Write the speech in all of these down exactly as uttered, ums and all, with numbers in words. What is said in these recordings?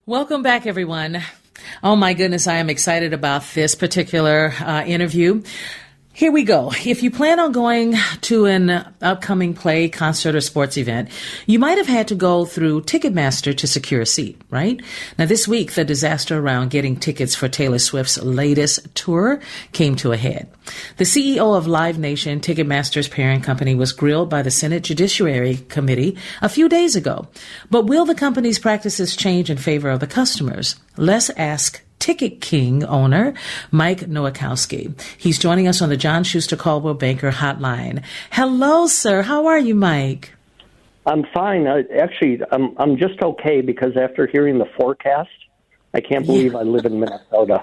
Welcome back, everyone. Oh, my goodness, I am excited about this particular uh, interview. Here we go. If you plan on going to an upcoming play, concert, or sports event, you might have had to go through Ticketmaster to secure a seat, right? Now, this week, the disaster around getting tickets for Taylor Swift's latest tour came to a head. The C E O of Live Nation, Ticketmaster's parent company, was grilled by the Senate Judiciary Committee a few days ago. But will the company's practices change in favor of the customers? Let's ask Ticket King owner Mike Nowakowski. He's joining us on the John Schuster Coldwell Banker Hotline. Hello, sir. How are you, Mike? I'm fine. Uh, actually, I'm I'm just okay because after hearing the forecast, I can't believe yeah. I live in Minnesota.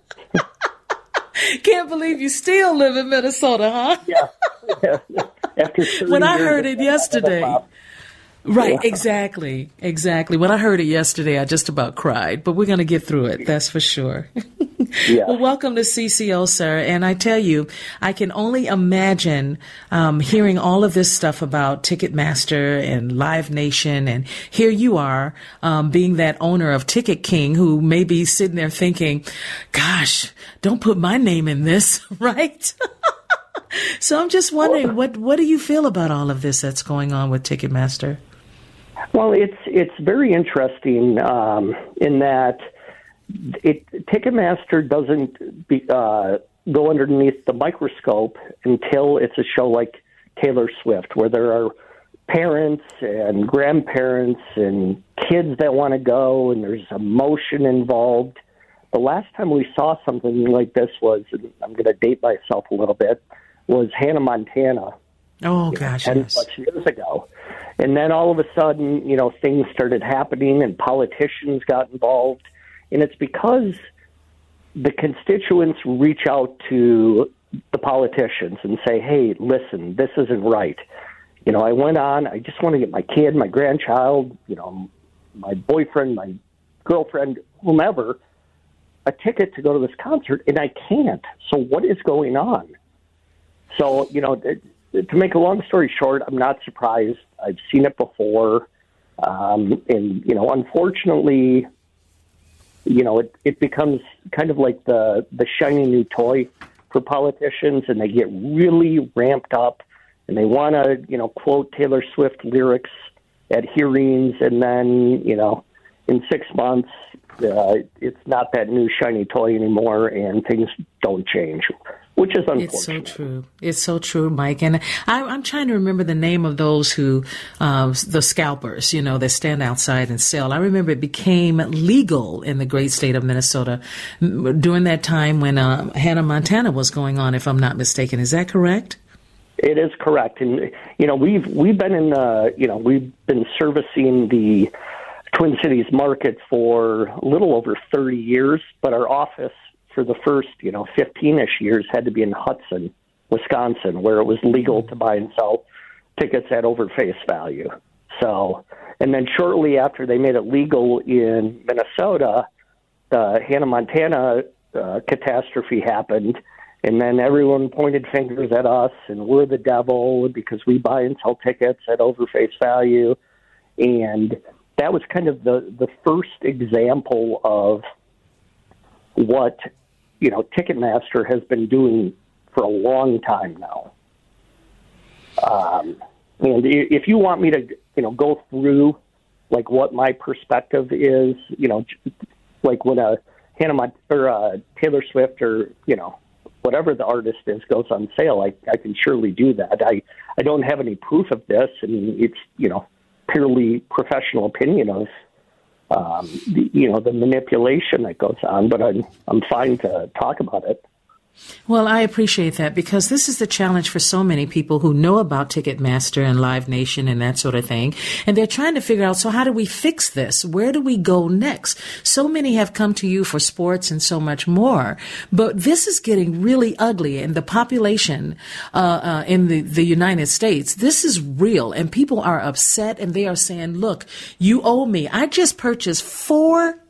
Can't believe you still live in Minnesota, huh? Yeah. yeah. After when I heard it yesterday. Right, yeah. exactly, exactly. When I heard it yesterday, I just about cried, but we're going to get through it, that's for sure. yeah. Well, welcome to C C O, sir. And I tell you, I can only imagine um, hearing all of this stuff about Ticketmaster and Live Nation, and here you are um, being that owner of Ticket King who may be sitting there thinking, gosh, don't put my name in this, right? So I'm just wondering, what, what do you feel about all of this that's going on with Ticketmaster? Well, it's it's very interesting um, in that it, Ticketmaster doesn't be, uh, go underneath the microscope until it's a show like Taylor Swift, where there are parents and grandparents and kids that want to go, and there's emotion involved. The last time we saw something like this was, and I'm going to date myself a little bit, was Hannah Montana. Oh, gosh, know, ten yes. plus years ago. And then all of a sudden, you know, things started happening and politicians got involved. And it's because the constituents reach out to the politicians and say, hey, listen, this isn't right. You know, I went on, I just want to get my kid, my grandchild, you know, my boyfriend, my girlfriend, whomever, a ticket to go to this concert, and I can't. So what is going on? So, you know, to make a long story short, I'm not surprised. I've seen it before. Um, and, you know, unfortunately, you know, it, it becomes kind of like the, the shiny new toy for politicians, and they get really ramped up, and they want to, you know, quote Taylor Swift lyrics at hearings, and then, you know, in six months, uh, it's not that new shiny toy anymore, and things don't change, which is unfortunate. It's so true. It's so true, Mike. And I, I'm trying to remember the name of those who, uh, the scalpers, you know, that stand outside and sell. I remember it became legal in the great state of Minnesota during that time when uh, Hannah Montana was going on, if I'm not mistaken. Is that correct? It is correct. And, you know, we've, we've been in, uh, you know, we've been servicing the Twin Cities market for a little over thirty years, but our office for the first, you know, fifteen-ish years had to be in Hudson, Wisconsin, where it was legal to buy and sell tickets at over face value. So, and then shortly after they made it legal in Minnesota, the Hannah Montana uh, catastrophe happened, and then everyone pointed fingers at us, and we're the devil because we buy and sell tickets at over face value. And that was kind of the, the first example of what, you know, Ticketmaster has been doing for a long time now. Um, and if you want me to, you know, go through like what my perspective is, you know, like when a Hannah Mon- or a Taylor Swift or, you know, whatever the artist is goes on sale, I, I can surely do that. I, I don't have any proof of this, and it's, you know, purely professional opinion of, um, the, you know, the manipulation that goes on, but I'm, I'm fine to talk about it. Well, I appreciate that, because this is the challenge for so many people who know about Ticketmaster and Live Nation and that sort of thing. And they're trying to figure out, so how do we fix this? Where do we go next? So many have come to you for sports and so much more. But this is getting really ugly, and the population uh, uh, in the, the United States, this is real. And people are upset, and they are saying, look, you owe me. I just purchased four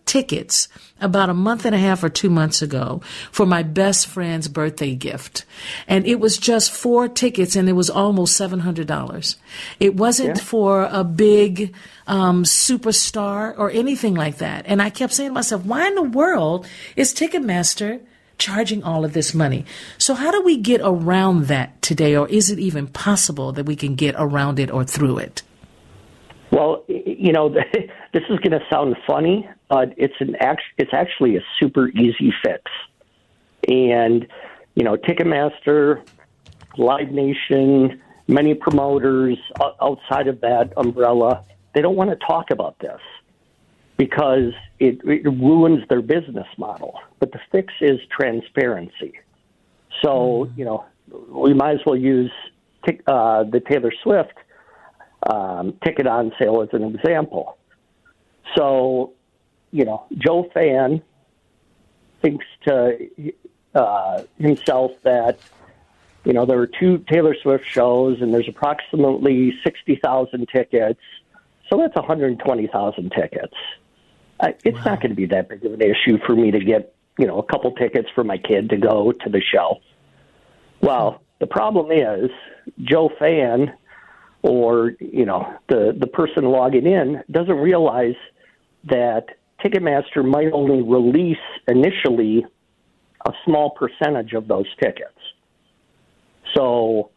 tickets about a month and a half or two months ago for my best friend's birthday gift. And it was just four tickets and it was almost seven hundred dollars. It wasn't yeah. for a big um, superstar or anything like that. And I kept saying to myself, why in the world is Ticketmaster charging all of this money? So how do we get around that today? Or is it even possible that we can get around it or through it? Well, you know, this is going to sound funny, but it's an act, it's actually a super easy fix. And, you know, Ticketmaster, Live Nation, many promoters outside of that umbrella, they don't want to talk about this because it, it ruins their business model. But the fix is transparency. So, you know, we might as well use uh, the Taylor Swift Um, ticket on sale as an example. So, you know, Joe Fan thinks to uh, himself that, you know, there are two Taylor Swift shows and there's approximately sixty thousand tickets. So that's one hundred twenty thousand tickets. I, it's wow. not going to be that big of an issue for me to get, you know, a couple tickets for my kid to go to the show. Well, the problem is Joe Fan, or, you know, the, the person logging in doesn't realize that Ticketmaster might only release initially a small percentage of those tickets. So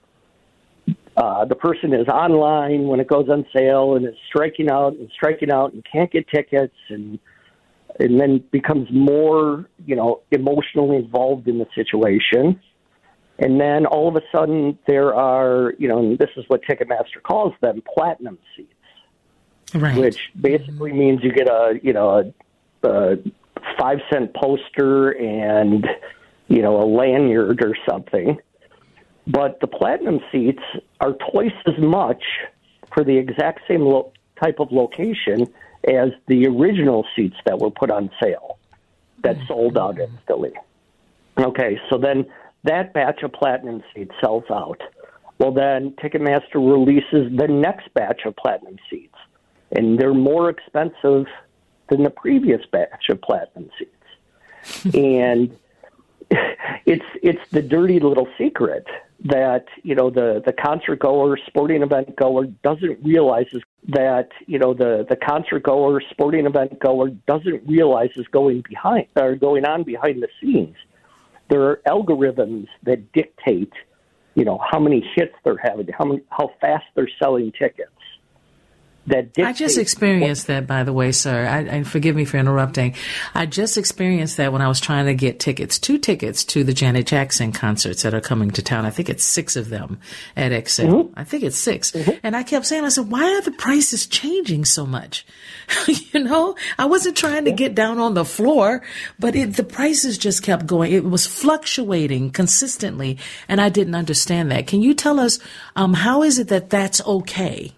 uh, the person is online when it goes on sale and is striking out and striking out and can't get tickets and and then becomes more, you know, emotionally involved in the situation. And then all of a sudden there are, you know, and this is what Ticketmaster calls them, platinum seats, right. which basically mm-hmm. means you get a, you know, a, a five cent poster and, you know, a lanyard or something. But the platinum seats are twice as much for the exact same lo- type of location as the original seats that were put on sale that mm-hmm. sold out instantly. Okay, so then that batch of platinum seats sells out. Well, then Ticketmaster releases the next batch of platinum seats, and they're more expensive than the previous batch of platinum seats. And it's it's the dirty little secret that, you know, the, the concert goer, sporting event goer doesn't realize is that, you know, the, the concert goer, sporting event goer doesn't realize is going behind or going on behind the scenes. There are algorithms that dictate, you know, how many hits they're having, how many, how fast they're selling tickets. That I just experienced that, by the way, sir. I, and forgive me for interrupting. I just experienced that when I was trying to get tickets, two tickets to the Janet Jackson concerts that are coming to town. I think it's six of them at X L. Mm-hmm. I think it's six. Mm-hmm. And I kept saying, I said, why are the prices changing so much? You know, I wasn't trying to get down on the floor, but it, the prices just kept going. It was fluctuating consistently, and I didn't understand that. Can you tell us, um, how is it that that's okay?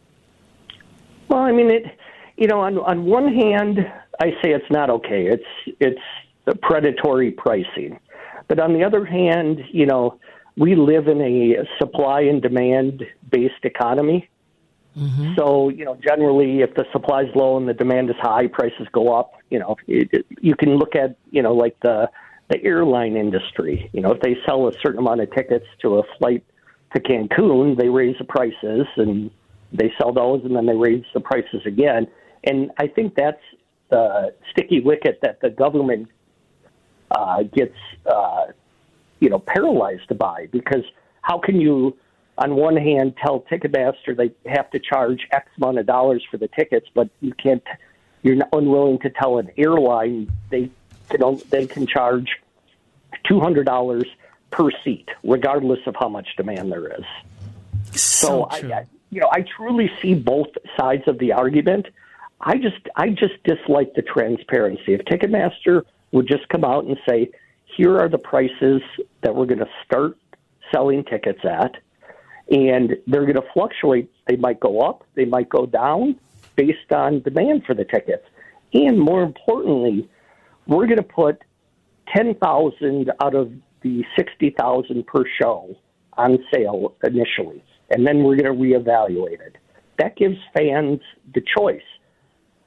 Well, I mean, it. You know, on on one hand, I say it's not okay. It's it's the predatory pricing, but on the other hand, you know, we live in a supply and demand based economy. Mm-hmm. So, you know, generally, if the supply is low and the demand is high, prices go up. You know, it, it, you can look at, you know, like the the airline industry. You know, if they sell a certain amount of tickets to a flight to Cancun, they raise the prices and they sell those, and then they raise the prices again. And I think that's the sticky wicket that the government uh, gets, uh, you know, paralyzed by. Because how can you, on one hand, tell Ticketmaster they have to charge X amount of dollars for the tickets, but you can't, you're not unwilling to tell an airline they can they can charge two hundred dollars per seat, regardless of how much demand there is. So, so I, I You know, I truly see both sides of the argument. I just, I just dislike the transparency. If Ticketmaster would just come out and say, "Here are the prices that we're going to start selling tickets at," and they're going to fluctuate. They might go up, they might go down, based on demand for the tickets. And more importantly, we're going to put ten thousand out of the sixty thousand per show on sale initially, and then we're going to reevaluate it. That gives fans the choice.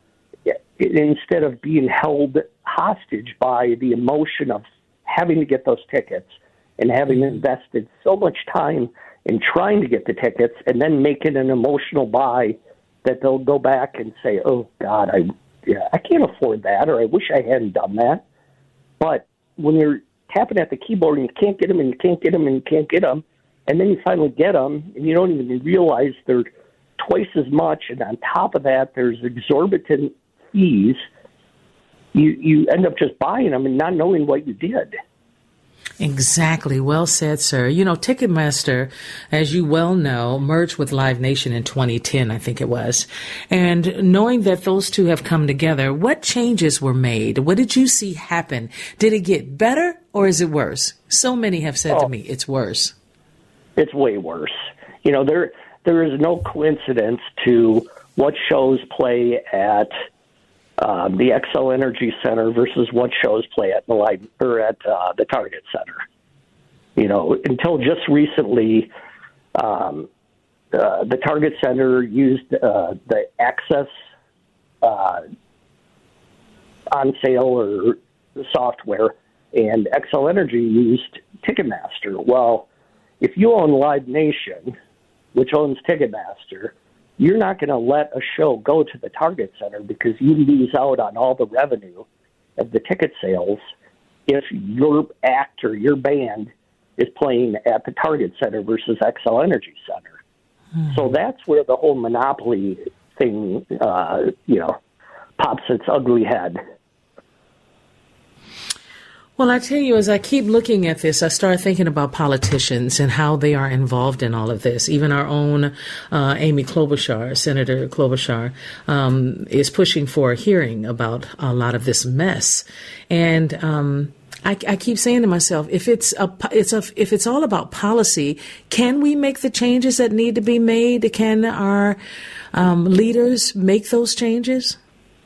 instead of being held hostage by the emotion of having to get those tickets and having invested so much time in trying to get the tickets and then making an emotional buy that they'll go back and say, oh, God, I yeah, I can't afford that, or I wish I hadn't done that. But when you're tapping at the keyboard and you can't get them and you can't get them and you can't get them, and then you finally get them and you don't even realize they're twice as much, and on top of that, there's exorbitant fees, you, you end up just buying them and not knowing what you did. Exactly. Well said, sir. You know, Ticketmaster, as you well know, merged with Live Nation in twenty ten, I think it was. And knowing that those two have come together, what changes were made? What did you see happen? Did it get better or is it worse? So many have said oh, to me, it's worse. It's way worse. You know, there there is no coincidence to what shows play at Um, the Xcel Energy Center versus what shows play at the light, or at uh, the Target Center. You know, until just recently, um, uh, the Target Center used uh, the Access uh, on sale or software, and Xcel Energy used Ticketmaster. Well, if you own Live Nation, which owns Ticketmaster, you're not going to let a show go to the Target Center because you lose out on all the revenue of the ticket sales if your act or your band is playing at the Target Center versus Xcel Energy Center. Mm-hmm. So that's where the whole monopoly thing, uh, you know, pops its ugly head. Well, I tell you, as I keep looking at this, I start thinking about politicians and how they are involved in all of this. Even our own uh, Amy Klobuchar, Senator Klobuchar, um, is pushing for a hearing about a lot of this mess. And um, I, I keep saying to myself, if it's a, it's a, if it's all about policy, can we make the changes that need to be made? Can our um, leaders make those changes?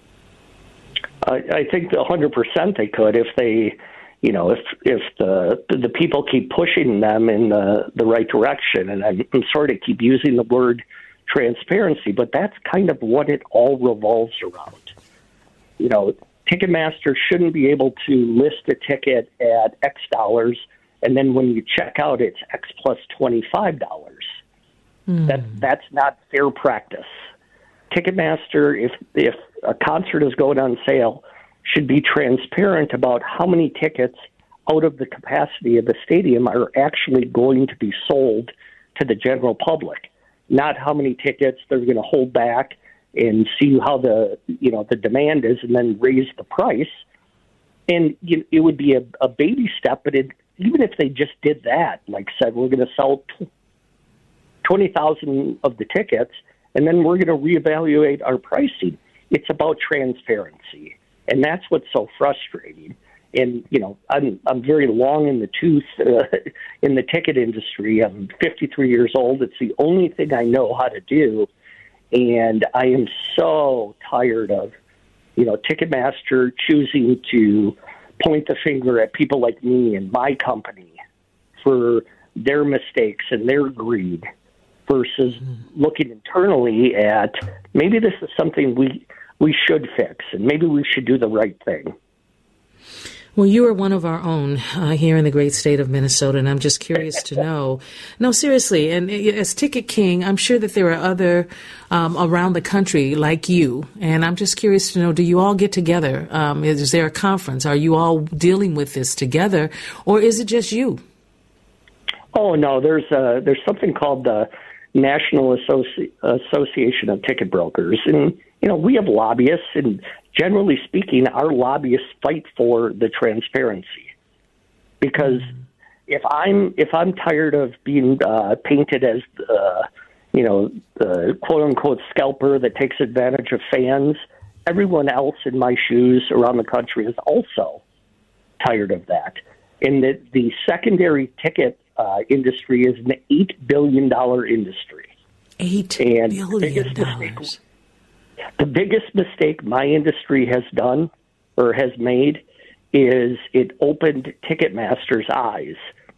I, I think one hundred percent they could if they. You know, if if the the people keep pushing them in the, the right direction, and I'm, I'm sorry to keep using the word transparency, but that's kind of what it all revolves around. You know, Ticketmaster shouldn't be able to list a ticket at X dollars, and then when you check out, it's X plus twenty-five dollars. Mm. That that's not fair practice. Ticketmaster, if if a concert is going on sale, should be transparent about how many tickets out of the capacity of the stadium are actually going to be sold to the general public, not how many tickets they're going to hold back and see how the, you know, the demand is and then raise the price. And you know, it would be a, a baby step, but it, even if they just did that, like said, we're going to sell twenty thousand of the tickets and then we're going to reevaluate our pricing. It's about transparency. And that's what's so frustrating. And, you know, I'm I'm very long in the tooth uh, in the ticket industry. I'm fifty-three years old. It's the only thing I know how to do. And I am so tired of, you know, Ticketmaster choosing to point the finger at people like me and my company for their mistakes and their greed versus mm-hmm. looking internally at maybe this is something we we should fix, and maybe we should do the right thing. Well, you are one of our own uh, here in the great state of Minnesota, and I'm just curious to know. No, seriously, and as Ticket King, I'm sure that there are other um, around the country like you, and I'm just curious to know, do you all get together? Um, is there a conference? Are you all dealing with this together, or is it just you? Oh, no, there's a, there's something called the National Associ- Association of Ticket Brokers, and you know, we have lobbyists, and generally speaking, our lobbyists fight for the transparency. Because mm-hmm. if I'm if I'm tired of being uh, painted as, uh, you know, the quote unquote scalper that takes advantage of fans, everyone else in my shoes around the country is also tired of that. And the the secondary ticket uh, industry is an eight billion dollar industry. Eight and billion dollars. The biggest mistake my industry has done or has made is it opened Ticketmaster's eyes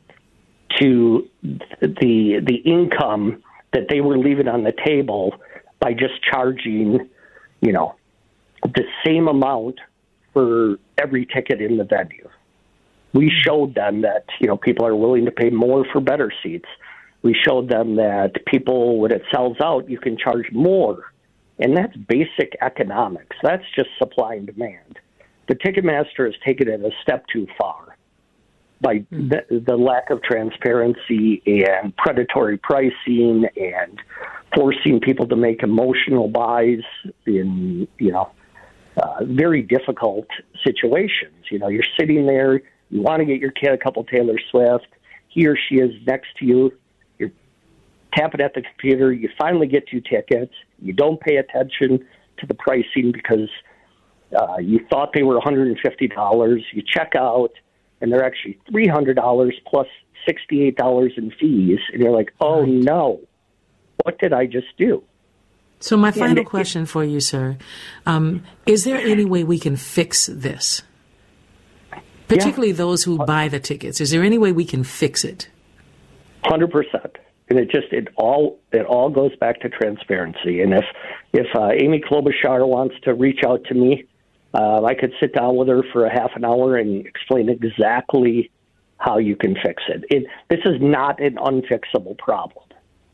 to the the income that they were leaving on the table by just charging, you know, the same amount for every ticket in the venue. We showed them that, you know, people are willing to pay more for better seats. We showed them that people, when it sells out, you can charge more. And that's basic economics. That's just supply and demand. The Ticketmaster has taken it a step too far by the, the lack of transparency and predatory pricing and forcing people to make emotional buys in, you know, uh, very difficult situations. You know, you're sitting there, you want to get your kid a couple Taylor Swift. He or she is next to you. You're tapping at the computer. You finally get two tickets. You don't pay attention to the pricing because uh, you thought they were one hundred fifty dollars. You check out, and they're actually three hundred dollars plus sixty-eight dollars in fees. And you're like, oh, right. no, what did I just do? So my final it, question for you, sir, um, is there any way we can fix this? Particularly yeah. those who buy the tickets. Is there any way we can fix it? one hundred percent. And it just, it all it all goes back to transparency. And if, if uh, Amy Klobuchar wants to reach out to me, uh, I could sit down with her for a half an hour and explain exactly how you can fix it. it this is not an unfixable problem.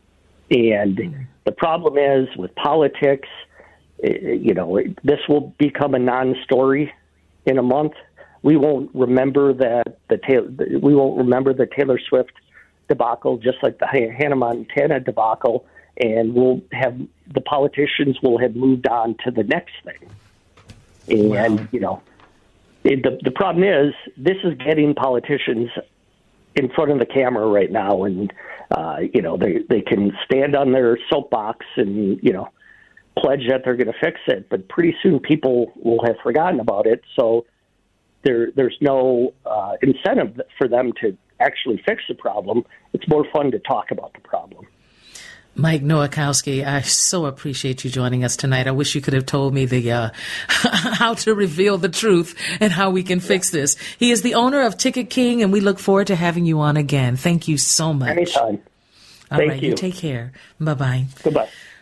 And the problem is with politics, you know, this will become a non-story in a month. We won't remember that the we won't remember the Taylor Swift debacle, just like the Hannah Montana debacle, and we'll have the politicians will have moved on to the next thing. And wow. you know, it, the the problem is this is getting politicians in front of the camera right now, and uh, you know they they can stand on their soapbox and you know pledge that they're going to fix it, but pretty soon people will have forgotten about it. So there there's no uh, incentive for them to actually fix the problem. It's more fun to talk about the problem. Mike Nowakowski, I so appreciate you joining us tonight. I wish you could have told me the uh, how to reveal the truth and how we can fix this. He is the owner of Ticket King, and we look forward to having you on again. Thank you so much. Anytime. All Thank right, you. You take care. Bye-bye. Goodbye.